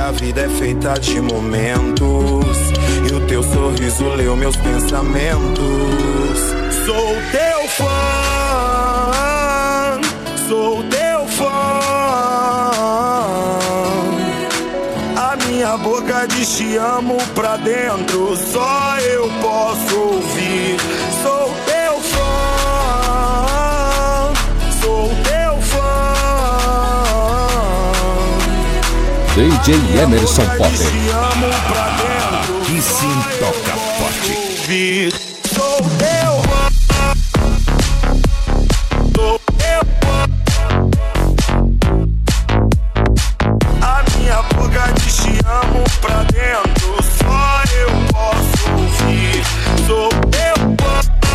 a vida é feita de momentos, e o teu sorriso leu meus pensamentos. Sou teu fã, sou teu fã. A minha boca diz te amo pra dentro, só eu posso ouvir. Sou teu fã, sou teu fã. DJ Emerson Potter. Aqui sim toca forte. Sou teu fã, sou teu fã. A minha boca diz te amo pra dentro, só eu posso ouvir. Sou teu fã.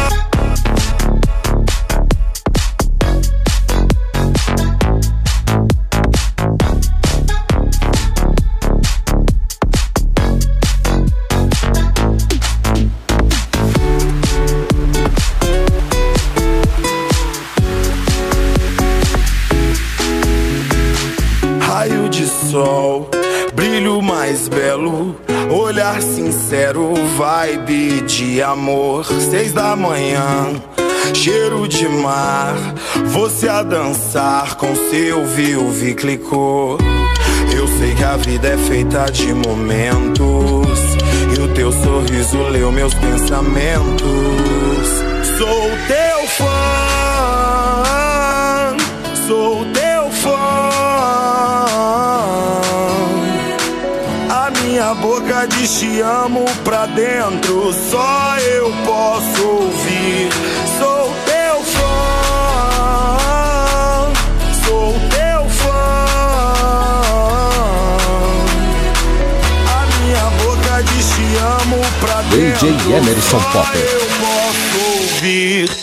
Raio de sol, brilho mais belo, olhar sincero, vibe de amor. 6 da manhã, cheiro de mar, você a dançar com seu Vilvi clicou. Eu sei que a vida é feita de momentos, e o teu sorriso leu meus pensamentos. Sou teu fã, sou teu fã. A minha boca diz te amo pra dentro, só eu posso ouvir. Sou teu fã, sou teu fã. A minha boca diz te amo pra dentro, DJ Emerson Potter. só eu posso ouvir.